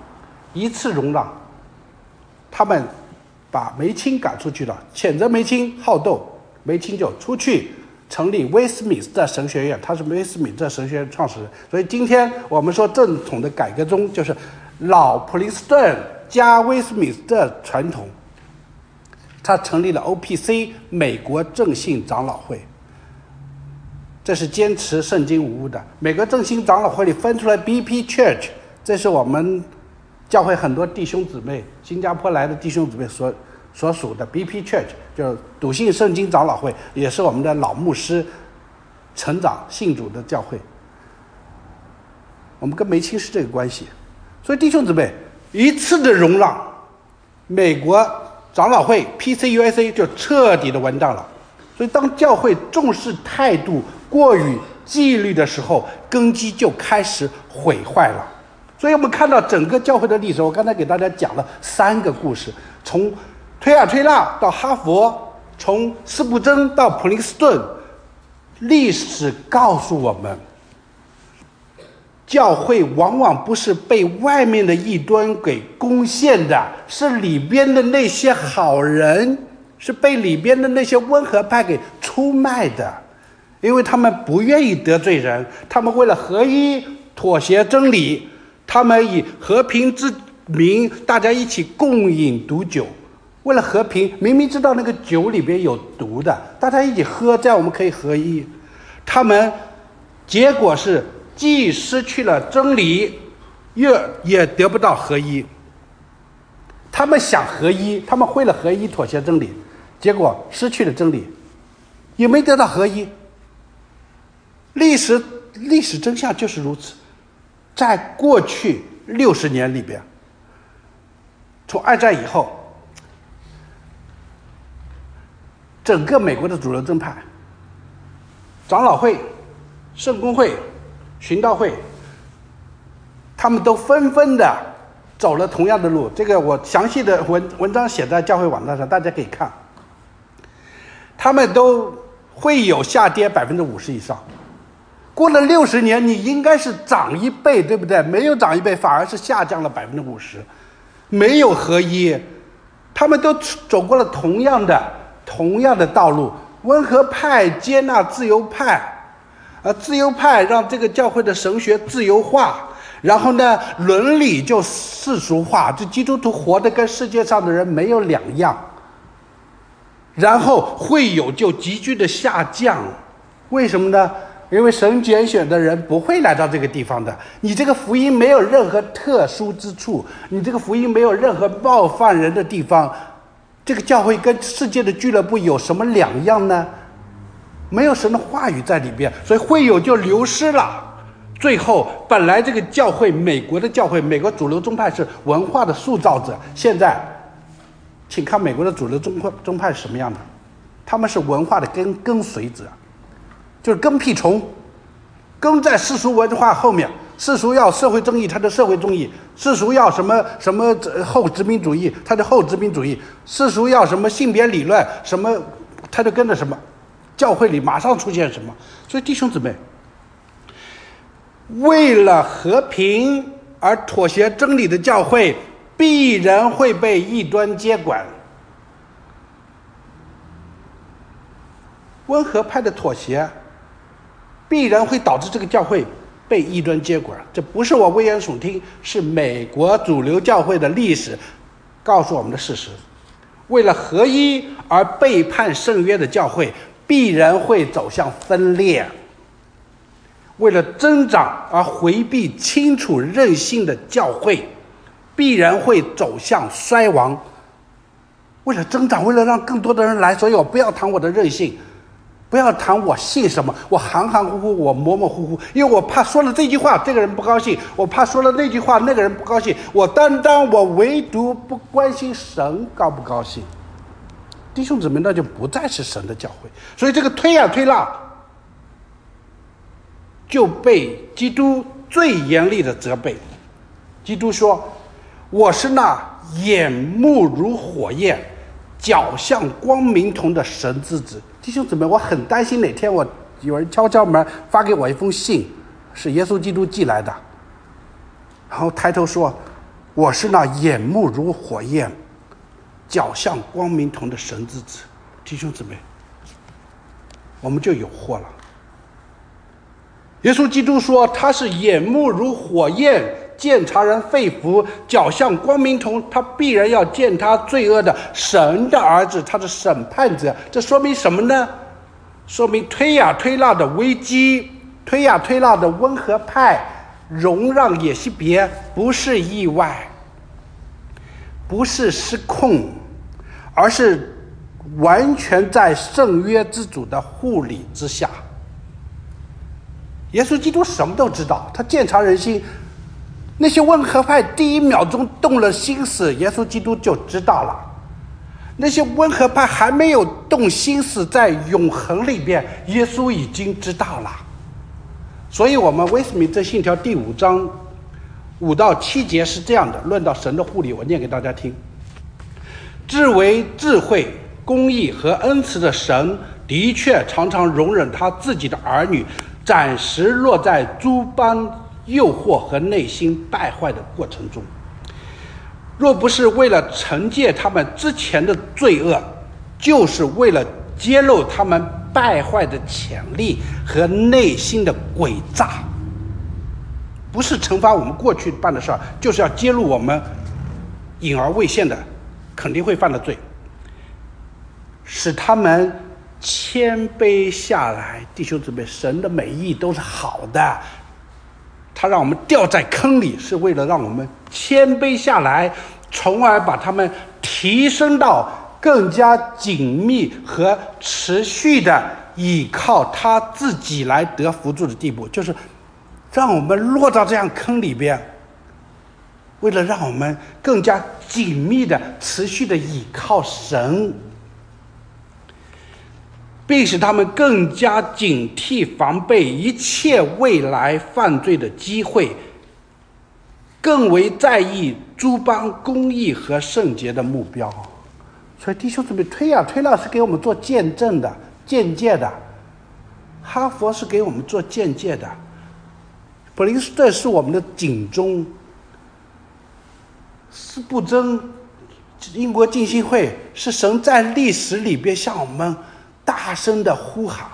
S1: 他们把梅钦赶出去了，谴责梅钦好斗，梅钦就出去成立威斯敏斯特神学院，他是威斯敏斯特神学院创始人。所以今天我们说正统的改革中，就是老普林斯顿加威斯敏斯特传统，他成立了 OPC 美国正信长老会，这是坚持圣经无误的。美国正信长老会里分出来 BP Church， 这是我们教会很多弟兄姊妹，新加坡来的弟兄姊妹所属的 BP Church， 就是笃信圣经长老会，也是我们的老牧师成长信主的教会。我们跟梅钦是这个关系。所以弟兄姊妹，一次的容让，美国长老会 PCUSA 就彻底的完蛋了。所以当教会重视态度过于纪律的时候，根基就开始毁坏了。所以我们看到整个教会的历史，我刚才给大家讲了3个故事，从推尔推纳到哈佛，从斯布真到普林斯顿，历史告诉我们，教会往往不是被外面的异端给攻陷的，是里边的那些好人，是被里边的那些温和派给出卖的。因为他们不愿意得罪人，他们为了合一妥协真理，他们以和平之名大家一起共饮毒酒，为了和平，明明知道那个酒里边有毒的，大家一起喝，这样我们可以合一。他们结果是既失去了真理，也得不到合一。他们想合一，他们为了合一妥协真理，结果失去了真理， 也没得到合一。历史真相就是如此。在过去60年里边，从二战以后，整个美国的主流宗派，长老会、圣公会、循道会，他们都纷纷的走了同样的路。这个我详细的文章写在教会网站上，大家可以看。他们都会有下跌50%以上。过了60年，你应该是涨1倍，对不对？没有涨1倍，反而是下降了50%，没有合一。他们都走过了同样的道路。温和派接纳自由派，自由派让这个教会的神学自由化，然后呢，伦理就世俗化，这基督徒活得跟世界上的人没有两样。然后会友就急剧的下降，为什么呢？因为神拣选的人不会来到这个地方的，你这个福音没有任何特殊之处，你这个福音没有任何冒犯人的地方，这个教会跟世界的俱乐部有什么两样呢？没有神的话语在里边，所以会友就流失了。最后本来这个教会，美国的教会，美国主流宗派是文化的塑造者，现在请看美国的主流宗派是什么样的？他们是文化的跟随者，就是跟屁虫，跟在世俗文化后面。世俗要社会正义，他的社会正义；世俗要什么后殖民主义，他的后殖民主义；世俗要什么性别理论，什么他就跟着什么。教会里马上出现什么？所以弟兄姊妹，为了和平而妥协真理的教会，必然会被异端接管。温和派的妥协必然会导致这个教会被异端接管，这不是我危言耸听，是美国主流教会的历史告诉我们的事实。为了合一而背叛圣约的教会必然会走向分裂，为了增长而回避清楚任性的教会必然会走向衰亡。为了增长，为了让更多的人来，所以我不要谈我的任性，不要谈我信什么，我含含糊糊，我模模糊糊，因为我怕说了这句话这个人不高兴，我怕说了那句话那个人不高兴，我唯独不关心神高不高兴。弟兄姊妹，那就不再是神的教会。所以这个推呀推拉就被基督最严厉的责备。基督说，我是那眼目如火焰脚像光明铜的神之子。弟兄姊妹，我很担心哪天有人敲敲门发给我一封信，是耶稣基督寄来的，然后抬头说，我是那眼目如火焰脚像光明铜的神之子。弟兄姊妹，我们就有祸了。耶稣基督说他是眼目如火焰鉴察人肺腑，脚像光明铜，他必然要见他罪恶的神的儿子，他的审判者。这说明什么呢？说明推呀推拉的危机，推呀推拉的温和派容让耶西别不是意外，不是失控，而是完全在圣约之主的护理之下。耶稣基督什么都知道，他鉴察人心。那些温和派第一秒钟动了心思，耶稣基督就知道了。那些温和派还没有动心思，在永恒里边耶稣已经知道了。所以我们威斯敏斯特信条第5章5到7节是这样的，论到神的护理，我念给大家听。至为智慧、公义和恩慈的神，的确常常容忍他自己的儿女暂时落在诸般诱惑和内心败坏的过程中，若不是为了惩戒他们之前的罪恶，就是为了揭露他们败坏的潜力和内心的诡诈。不是惩罚我们过去办的事儿，就是要揭露我们隐而未现的肯定会犯的罪，使他们谦卑下来。弟兄姊妹，神的美意都是好的，他让我们掉在坑里，是为了让我们谦卑下来，从而把他们提升到更加紧密和持续的倚靠他自己来得扶助的地步，就是让我们落到这样坑里边，为了让我们更加紧密的持续的倚靠神，并使他们更加警惕防备一切未来犯罪的机会，更为在意诸般公义和圣洁的目标。所以弟兄姊妹，推了是给我们做见证的、见解的，哈佛是给我们做见解的，普林斯顿是我们的警钟，斯布真英国浸信会是神在历史里边向我们大声的呼喊。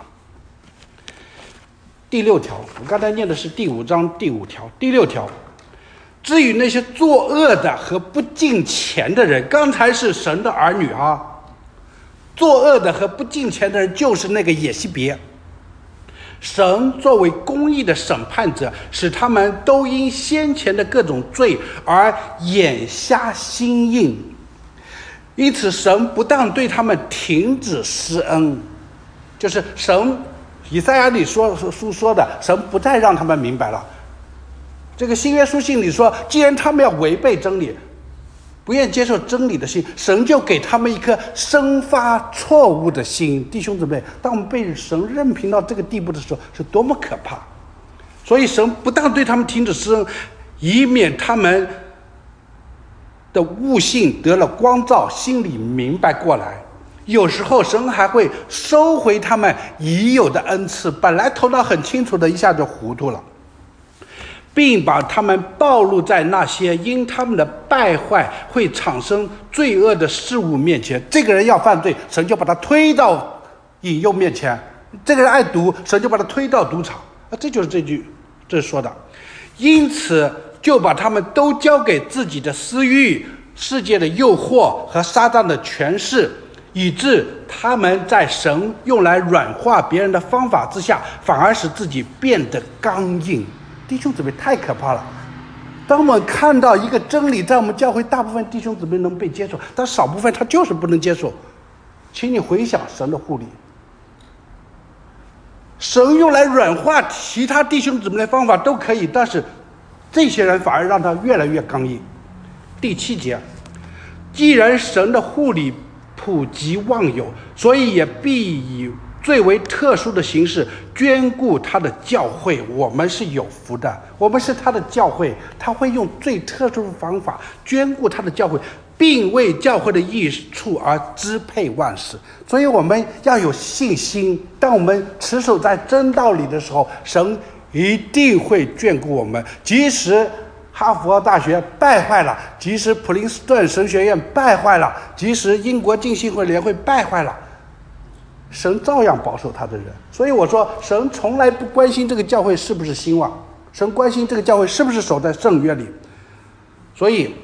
S1: 第6条，我刚才念的是第5章第5条。第6条，至于那些作恶的和不敬虔的人，刚才是神的儿女啊，作恶的和不敬虔的人就是那个耶西别。神作为公义的审判者，使他们都因先前的各种罪而眼瞎心硬，因此神不但对他们停止施恩，就是神以赛亚里书说的，神不再让他们明白了。这个新约书信里说，既然他们要违背真理，不愿接受真理的心，神就给他们一颗生发错误的心。弟兄姊妹，当我们被神任凭到这个地步的时候，是多么可怕。所以神不但对他们停止施恩，以免他们的悟性得了光照，心里明白过来，有时候神还会收回他们已有的恩赐，本来头脑很清楚的，一下就糊涂了，并把他们暴露在那些因他们的败坏会产生罪恶的事物面前。这个人要犯罪，神就把他推到引诱面前；这个人爱赌，神就把他推到赌场。这就是这说的。因此就把他们都交给自己的私欲、世界的诱惑和撒旦的权势，以致他们在神用来软化别人的方法之下，反而使自己变得刚硬。弟兄姊妹，太可怕了。当我们看到一个真理在我们教会大部分弟兄姊妹能被接受，但少部分他就是不能接受，请你回想神的护理。神用来软化其他弟兄姊妹的方法都可以，但是这些人反而让他越来越刚硬。第7节，既然神的护理普及万有，所以也必以最为特殊的形式眷顾他的教会。我们是有福的，我们是他的教会，他会用最特殊的方法眷顾他的教会，并为教会的益处而支配万事。所以我们要有信心，当我们持守在真道理的时候，神一定会眷顾我们。即使哈佛大学败坏了，即使普林斯顿神学院败坏了，即使英国浸信会联会败坏了，神照样保守他的人。所以我说，神从来不关心这个教会是不是兴旺，神关心这个教会是不是守在圣约里。所以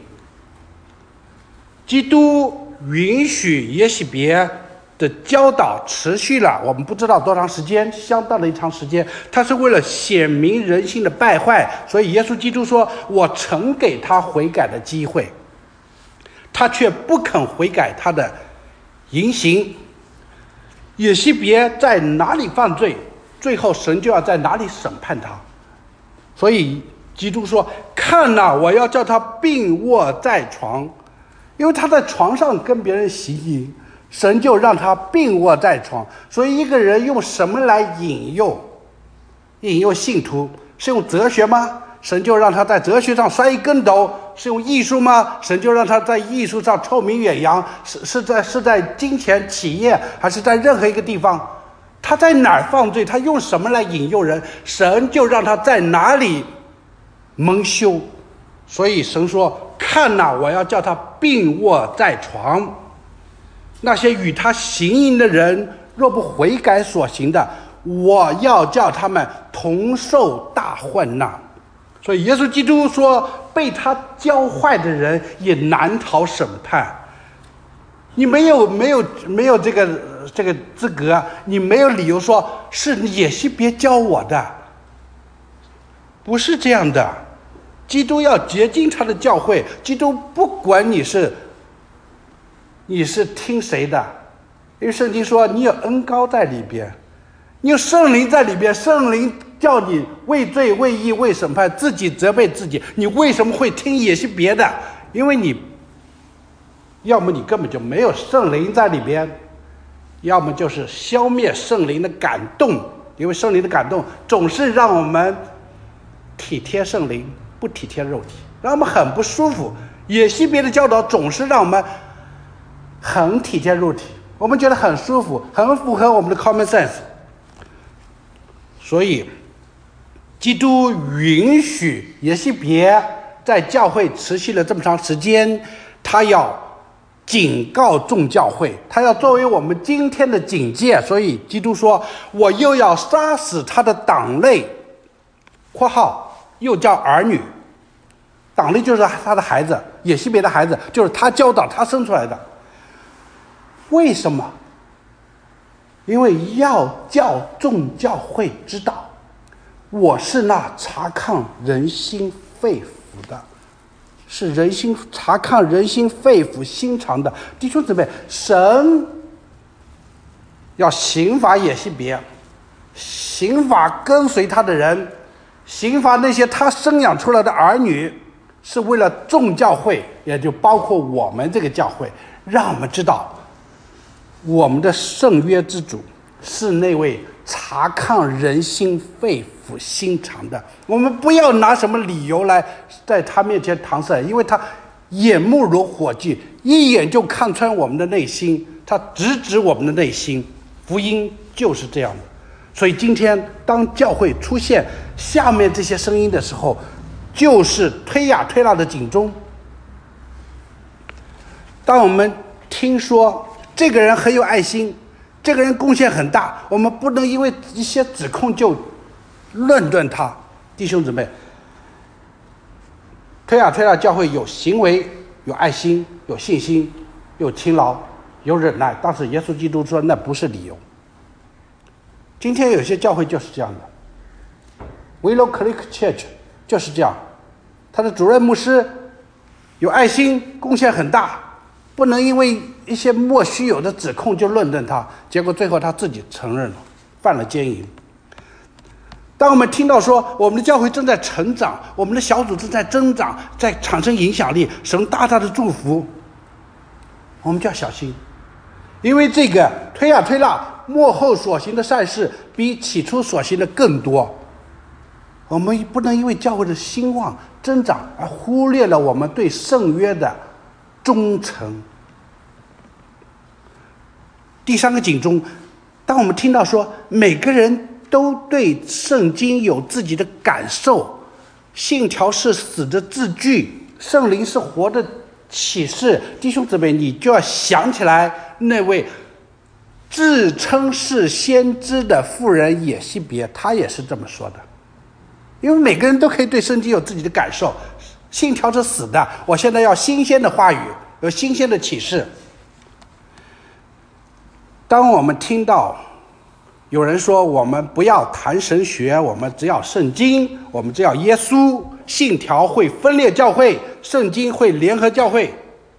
S1: 基督允许耶洗别的教导持续了我们不知道多长时间，相当的一长时间。他是为了显明人性的败坏，所以耶稣基督说，我曾给他悔改的机会，他却不肯悔改他的言行。耶洗别在哪里犯罪，最后神就要在哪里审判他。所以基督说，看哪，我要叫他病卧在床，因为他在床上跟别人行淫，神就让他病卧在床。所以一个人用什么来引诱信徒？是用哲学吗？神就让他在哲学上摔一跟斗。是用艺术吗？神就让他在艺术上臭名远扬。是在金钱、企业，还是在任何一个地方？他在哪儿犯罪，他用什么来引诱人，神就让他在哪里蒙羞。所以神说，看哪，我要叫他病卧在床。那些与他行淫的人，若不悔改所行的，我要叫他们同受大患难。所以耶稣基督说，被他教坏的人也难逃审判。你没有这个资格，你没有理由说是耶洗别教我的，不是这样的。基督要洁净他的教会，基督不管你是听谁的，因为圣经说你有恩膏在里边， 你有圣灵在里边，圣灵叫你为罪为义为审判，自己责备自己，你为什么会听也是别的？因为你要么你根本就没有圣灵在里边，要么就是消灭圣灵的感动，因为圣灵的感动总是让我们体贴圣灵，不体贴肉体，让我们很不舒服。也西别的教导总是让我们很体贴肉体，我们觉得很舒服，很符合我们的 common sense。 所以基督允许也西别在教会持续了这么长时间，他要警告众教会，他要作为我们今天的警戒。所以基督说，我又要杀死他的党类（括号又叫儿女），党类就是他的孩子，也西别的孩子就是他教导他生出来的。为什么？因为要叫众教会知道，我是那查看人心肺腑的，是查看人心肺腑心肠的。弟兄姊妹，神要刑罚也西别，刑罚跟随他的人，刑罚那些他生养出来的儿女，是为了众教会，也就包括我们这个教会，让我们知道我们的圣约之主是那位查看人心肺腑心肠的。我们不要拿什么理由来在他面前搪塞，因为他眼目如火炬，一眼就看穿我们的内心，他直指我们的内心。福音就是这样的。所以今天当教会出现下面这些声音的时候，就是推呀推拉的警钟。当我们听说这个人很有爱心，这个人贡献很大，我们不能因为一些指控就论断他。弟兄姊妹，推呀推拉教会有行为，有爱心，有信心，有勤劳，有忍耐，但是耶稣基督说那不是理由。今天有些教会就是这样的， Willow Creek Church 就是这样，他的主任牧师有爱心，贡献很大，不能因为一些莫须有的指控就论断他，结果最后他自己承认了，犯了奸淫。当我们听到说我们的教会正在成长，我们的小组正在增长，在产生影响力，神大大的祝福，我们就要小心。因为这个推呀推拉，末后所行的善事比起初所行的更多。我们不能因为教会的兴旺增长而忽略了我们对圣约的忠诚。第三个警钟，当我们听到说每个人都对圣经有自己的感受，信条是死的字句，圣灵是活的启示，弟兄姊妹，你就要想起来那位自称是先知的妇人也西别，他也是这么说的。因为每个人都可以对圣经有自己的感受，信条是死的，我现在要新鲜的话语，有新鲜的启示。当我们听到有人说我们不要谈神学，我们只要圣经，我们只要耶稣，信条会分裂教会，圣经会联合教会，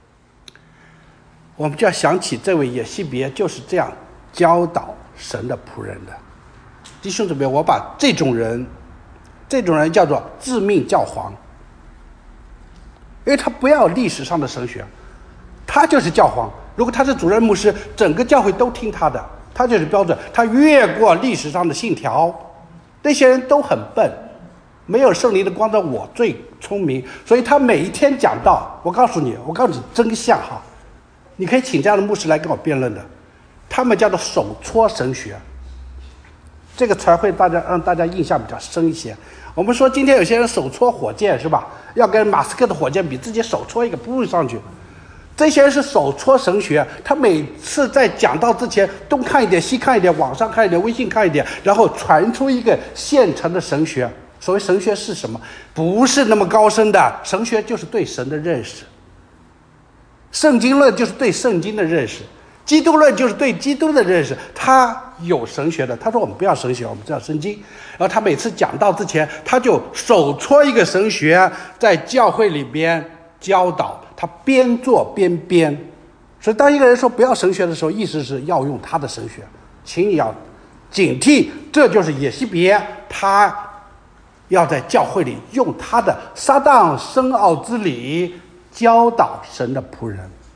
S1: 我们就要想起这位也西别就是这样教导神的仆人的。弟兄姊妹，我把这种人叫做致命教皇，因为他不要历史上的神学，他就是教皇。如果他是主任牧师，整个教会都听他的，他就是标准。他越过历史上的信条，那些人都很笨，没有圣灵的光照，我最聪明。所以他每一天讲道，我告诉你真相哈，你可以请这样的牧师来跟我辩论的。他们叫做手搓神学，这个词会让大家印象比较深一些。我们说今天有些人手搓火箭是吧？要跟马斯克的火箭比，自己手搓一个扑上去。这些人是手搓神学，他每次在讲道之前东看一点西看一点，网上看一点，微信看一点，然后传出一个现成的神学。所谓神学是什么？不是那么高深的，神学就是对神的认识，圣经论就是对圣经的认识，基督论就是对基督的认识。他有神学的，他说我们不要神学，我们只要圣经。然后他每次讲道之前，他就手搓一个神学，在教会里边教导，他边做边编。所以当一个人说不要神学的时候，意思是要用他的神学，请你要警惕。这就是耶西别，他要在教会里用他的撒旦深奥之理教导神的仆人。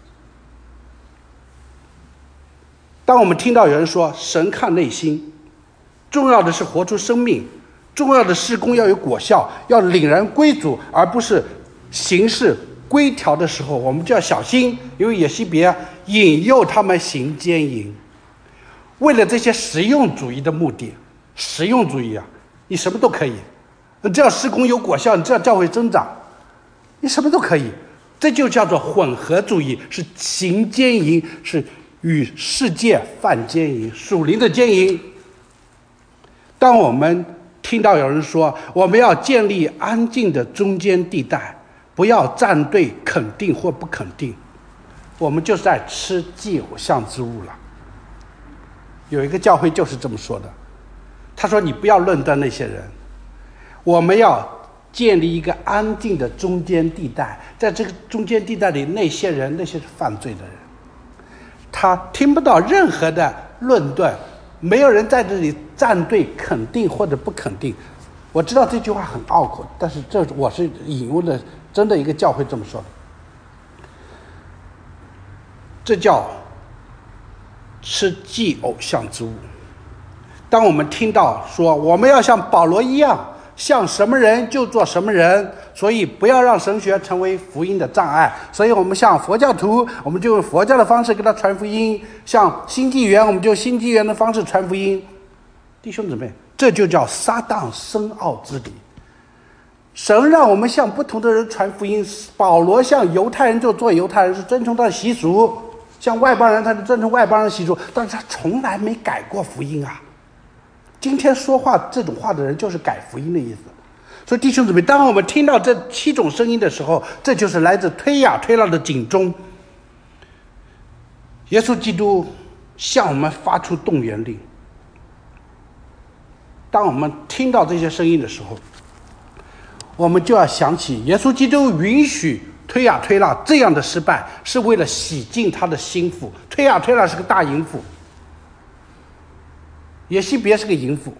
S1: 当我们听到有人说神看内心，重要的是活出生命，重要的事工要有果效，要领人归主，而不是行事规条的时候，我们就要小心，因为耶西别引诱他们行奸淫。为了这些实用主义的目的，实用主义啊，你什么都可以，只要事工有果效，你只要教会增长，你什么都可以。这就叫做混合主义，是行奸淫，是与世界犯奸淫，属灵的奸淫。当我们听到有人说我们要建立安静的中间地带，不要站队肯定或不肯定，我们就是在吃祭偶像之物了。有一个教会就是这么说的，他说你不要论断那些人，我们要建立一个安静的中间地带，在这个中间地带里，那些人，那些是犯罪的人，他听不到任何的论断，没有人在这里站队肯定或者不肯定。我知道这句话很拗口，但是这我是引用的真的一个教会这么说的，这叫吃祭偶像之物。当我们听到说我们要像保罗一样，像什么人就做什么人，所以不要让神学成为福音的障碍，所以我们像佛教徒，我们就用佛教的方式给他传福音，像新纪元，我们就用新纪元的方式传福音。弟兄姊妹，这就叫撒旦深奥之理。神让我们向不同的人传福音，保罗向犹太人就做犹太人，是遵从他的习俗，像外邦人他就遵从外邦人的习俗，但是他从来没改过福音啊。今天说话这种话的人就是改福音的意思。所以弟兄姊妹，当我们听到这7种声音的时候，这就是来自推雅推拉的警钟。耶稣基督向我们发出动员令。当我们听到这些声音的时候，我们就要想起耶稣基督允许推雅推拉这样的失败，是为了洗净他的心腹。推雅推拉是个大淫妇，耶西别是个淫妇，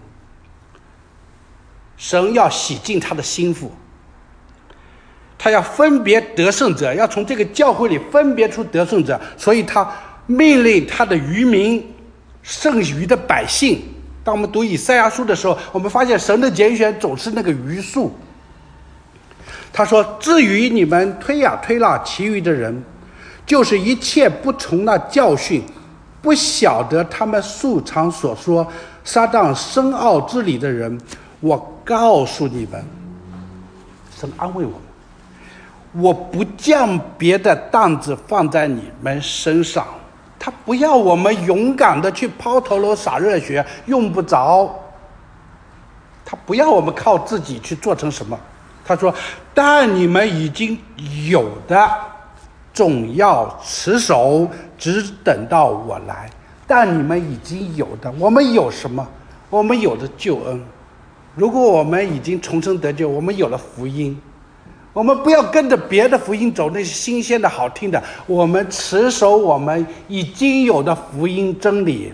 S1: 神要洗净他的心腹，他要分别得胜者，要从这个教会里分别出得胜者，所以他命令他的余民，剩余的百姓。当我们读以赛亚书的时候，我们发现神的拣选总是那个余数。他说，至于你们推雅推拉其余的人，就是一切不从那教训，不晓得他们素常所说撒旦深奥之理的人，我告诉你们，神安慰我们，我不将别的担子放在你们身上。他不要我们勇敢的去抛头颅洒热血，用不着。他不要我们靠自己去做成什么。他说，但你们已经有的总要持守，只等到我来。但你们已经有的，我们有什么？我们有的救恩。如果我们已经重生得救，我们有了福音，我们不要跟着别的福音走，那些新鲜的好听的，我们持守我们已经有的福音真理，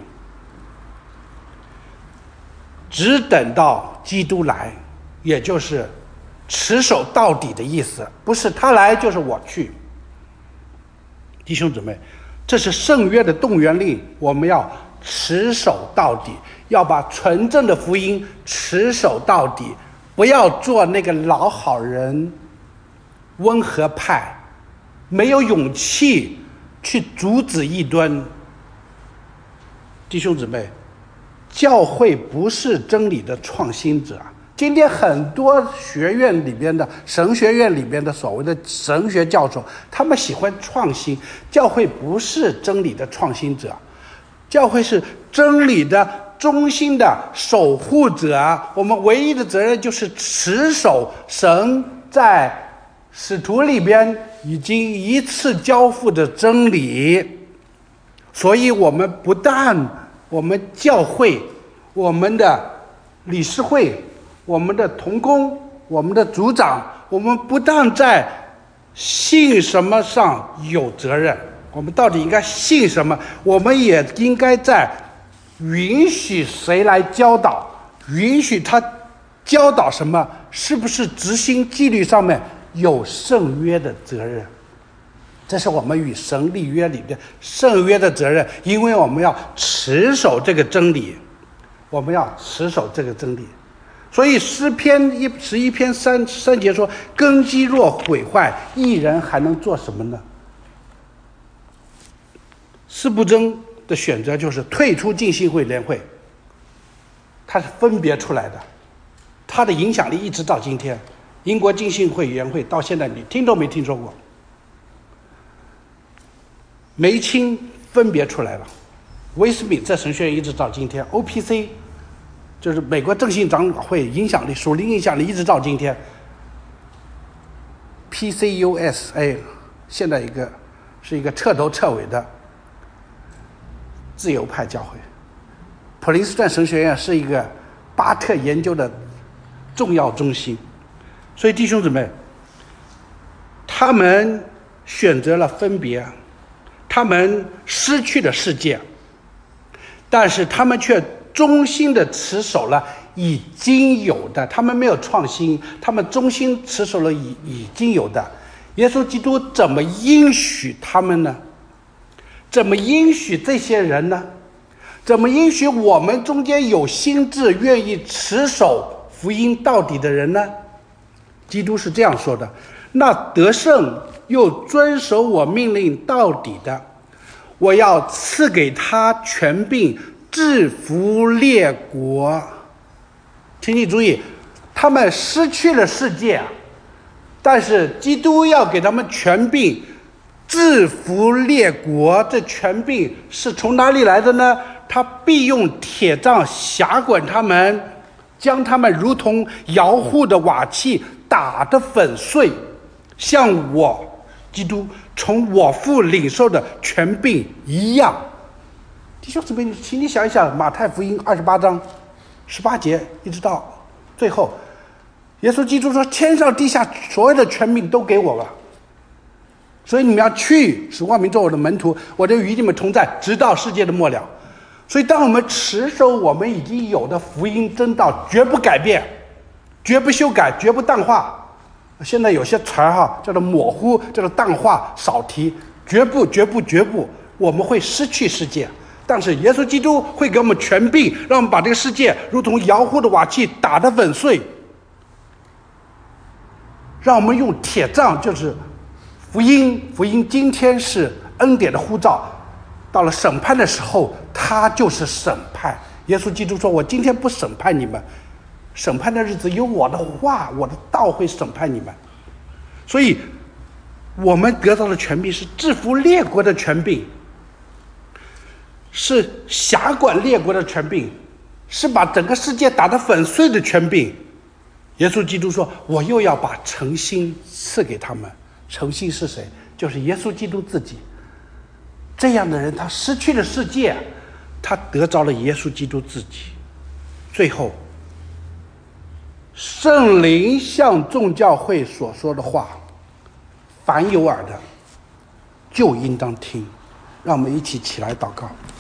S1: 只等到基督来，也就是持守到底的意思，不是他来就是我去。弟兄姊妹，这是圣约的动员令，我们要持守到底，要把纯正的福音持守到底，不要做那个老好人、温和派，没有勇气去阻止异端。弟兄姊妹，教会不是真理的创新者。今天很多学院里边的神学院里边的所谓的神学教授，他们喜欢创新。教会不是真理的创新者，教会是真理的中心的守护者。我们唯一的责任就是持守神在使徒里边已经一次交付的真理。所以我们不但我们教会、我们的理事会、我们的同工、我们的组长，我们不但在信什么上有责任，我们到底应该信什么，我们也应该在允许谁来教导，允许他教导什么，是不是执行纪律上面有圣约的责任？这是我们与神立约里的圣约的责任，因为我们要持守这个真理，我们要持守这个真理。所以诗篇11篇3节说，根基若毁坏，义人还能做什么呢？司布真的选择就是退出浸信会联会，他是分别出来的，他的影响力一直到今天，英国浸信会委员会到现在你听都没听说过。梅钦分别出来了，威斯敏特神学院一直到今天， OPC 就是美国正信长老会影响力属灵影响力一直到今天， PCUSA 现在是一个彻头彻尾的自由派教会，普林斯顿神学院是一个巴特研究的重要中心。所以弟兄姊妹，他们选择了分别，他们失去了世界，但是他们却忠心的持守了已经有的，他们没有创新，他们忠心持守了已经有的。耶稣基督怎么应许他们呢？怎么应许这些人呢？怎么应许我们中间有心志愿意持守福音到底的人呢？基督是这样说的，那得胜又遵守我命令到底的，我要赐给他权柄制服列国。请你注意，他们失去了世界，但是基督要给他们权柄制服列国。这权柄是从哪里来的呢？他必用铁杖辖管他们，将他们如同摇户的瓦器打得粉碎，像我基督从我父领受的权柄一样。弟兄姊妹，请你想一想，马太福音28章18节一直到最后，耶稣基督说，天上地下所有的权柄都给我了，所以你们要去，使万民做我的门徒，我就与你们同在，直到世界的末了。所以当我们持守我们已经有的福音真道，绝不改变，绝不修改，绝不淡化。现在有些词儿叫做模糊，叫做淡化，少提，绝不，我们会失去世界。但是耶稣基督会给我们权柄，让我们把这个世界如同摇户的瓦器打得粉碎，让我们用铁杖，就是福音今天是恩典的呼召，到了审判的时候它就是审判。耶稣基督说，我今天不审判你们，审判的日子有我的话，我的道会审判你们。所以我们得到的权柄是制服列国的权柄，是辖管列国的权柄，是把整个世界打得粉碎的权柄。耶稣基督说，我又要把诚心赐给他们。诚心是谁？就是耶稣基督自己。这样的人，他失去了世界，他得着了耶稣基督自己。最后，圣灵向众教会所说的话，凡有耳的就应当听。让我们一起起来祷告。